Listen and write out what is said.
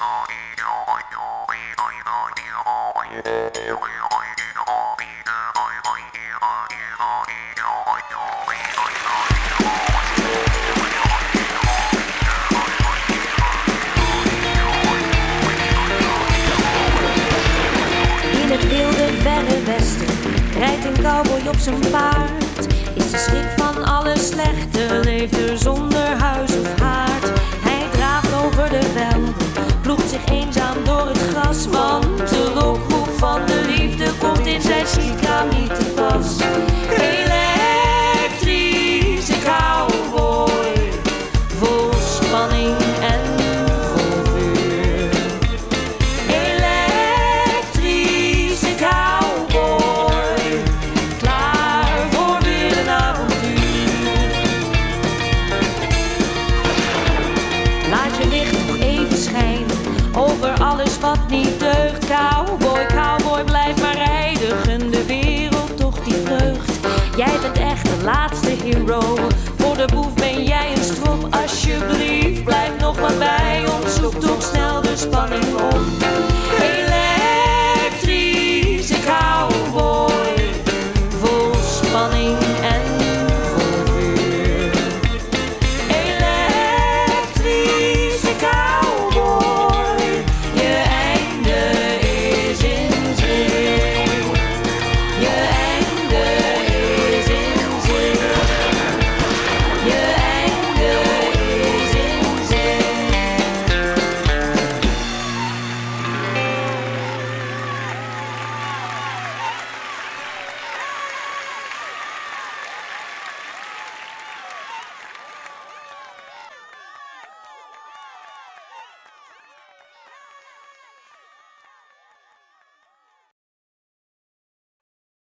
In het wilde verre westen rijdt een cowboy op zijn paard. Is de schrik van alle slechte, leeft er zonder huis of haard. Hij draaft over de velden, ploegt zich eenzaam door het gras. Want de lokroep van de liefde komt in zijn schietkraam niet te pas. Elektrische cowboy, vol spanning en vol vuur. Elektrische cowboy, klaar voor weer een avontuur. Laat je licht nog even schijnen over alles wat niet deugt. Cowboy, cowboy, blijf maar rijden, gun de wereld toch die vreugd. Jij bent echt de laatste hero, voor de boef ben jij een strop. Alsjeblieft, blijf nog wat bij ons.